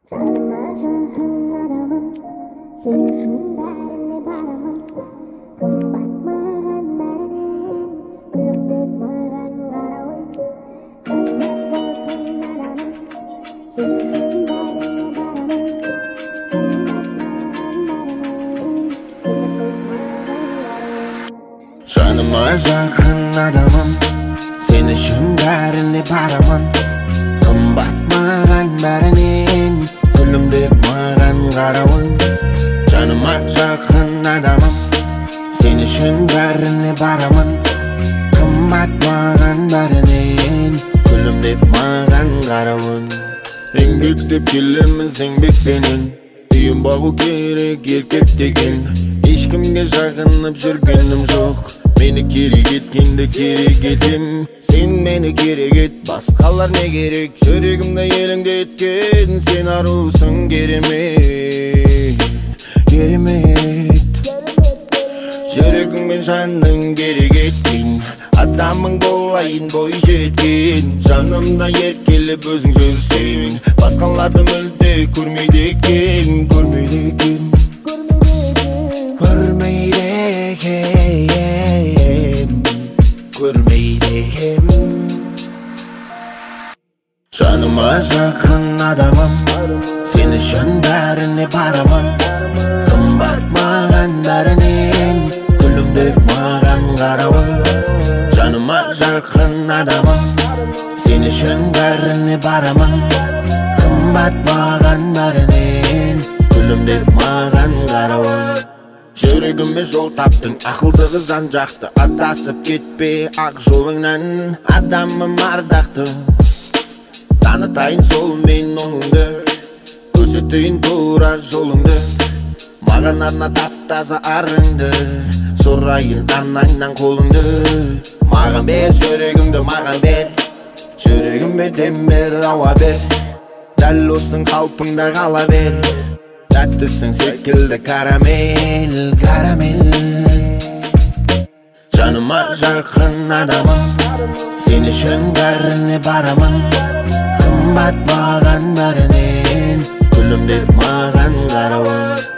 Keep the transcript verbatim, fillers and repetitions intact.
Canıma yakın adamım, sen için bärine baraman. Kımbat mağan bärinin, gülüm dep mağan karawın. Canıma yakın adamım, sen için bärine baraman. Kımbat mağan bärinin, gülüm dep mağan karawın. Еңбек деп келеміз еңбекпенен, үйін бағу керек еркек деген. Ешкімге жағынып жүргенім жоқ, мені керек еткенді керек етем. Сен мені керек ет, басқалар не керек? Жүрегімді елеңдеткен, сен арусың керемет, керемет. Жүрегіңмен жаның керек еткен, адамың болайын бой жеткен. Жанымда еркелеп өзің жүрсең, басқаларды мүлде көрмейді екен, көрмейді екен, көрмейді екен, көрмейді екен. Жаныма жақын адамым, сен үшін бәріне барамын. Қымбат маған бәрінен, гүлім деп маған қарауы. Жаныма жақын адамым, сен үшін бәріне барамын. Қымбат маған бәрінен, гүлім деп маған қарауы. Жүрегіме жол таптың, ақылдығы жан жақты. Адасып кетпе ақ жолыңнан, адамым ардақты. Танытайын сол мен оңыңды, көрсетейін тура жолыңды. Маған арна тап-таза арыңды, сұрайын анаңнан қолыңды. Маған бер жүрегіңді, маған бер, жүрегіме дем бер, ауа бер. Дәл осың қалпыңда қала бер, тәттісің секілді карамел, карамел. Жаныма жақын адамым, сен үшін бәріне барамын. Қымбат маған бәрінен, гүлім деп маған қарауы.